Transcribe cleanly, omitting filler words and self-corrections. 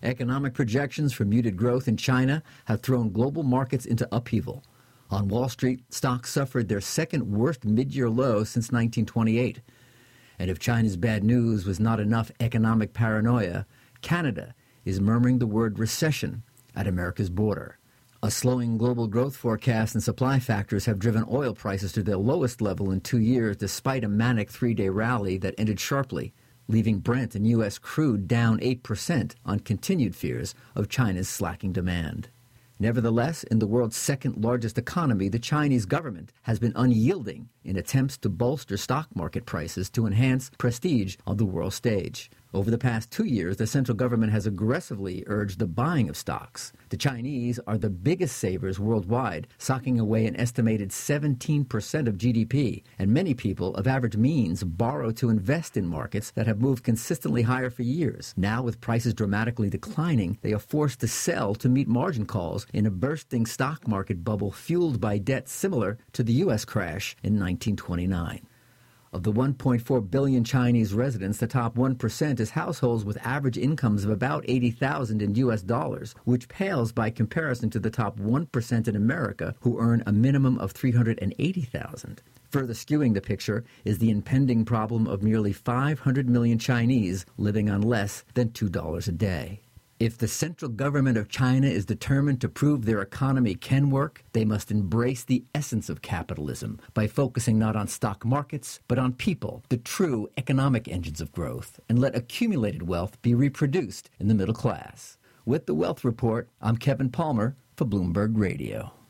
Economic projections for muted growth in China have thrown global markets into upheaval. On Wall Street, stocks suffered their second worst mid-year low since 1928. And if China's bad news was not enough economic paranoia, Canada is murmuring the word recession at America's border. A slowing global growth forecast and supply factors have driven oil prices to their lowest level in 2 years despite a manic three-day rally that ended sharply, leaving Brent and U.S. crude down 8% on continued fears of China's slacking demand. Nevertheless, in the world's second-largest economy, the Chinese government has been unyielding in attempts to bolster stock market prices to enhance prestige on the world stage. Over the past 2 years, the central government has aggressively urged the buying of stocks. The Chinese are the biggest savers worldwide, socking away an estimated 17% of GDP, and many people of average means borrow to invest in markets that have moved consistently higher for years. Now, with prices dramatically declining, they are forced to sell to meet margin calls in a bursting stock market bubble fueled by debt similar to the U.S. crash in 1929. Of the 1.4 billion Chinese residents, the top 1% is households with average incomes of about $80,000 in U.S. dollars, which pales by comparison to the top 1% in America, who earn a minimum of $380,000. Further skewing the picture is the impending problem of nearly 500 million Chinese living on less than $2 a day. If the central government of China is determined to prove their economy can work, they must embrace the essence of capitalism by focusing not on stock markets, but on people, the true economic engines of growth, and let accumulated wealth be reproduced in the middle class. With the Wealth Report, I'm Kevin Palmer for Bloomberg Radio.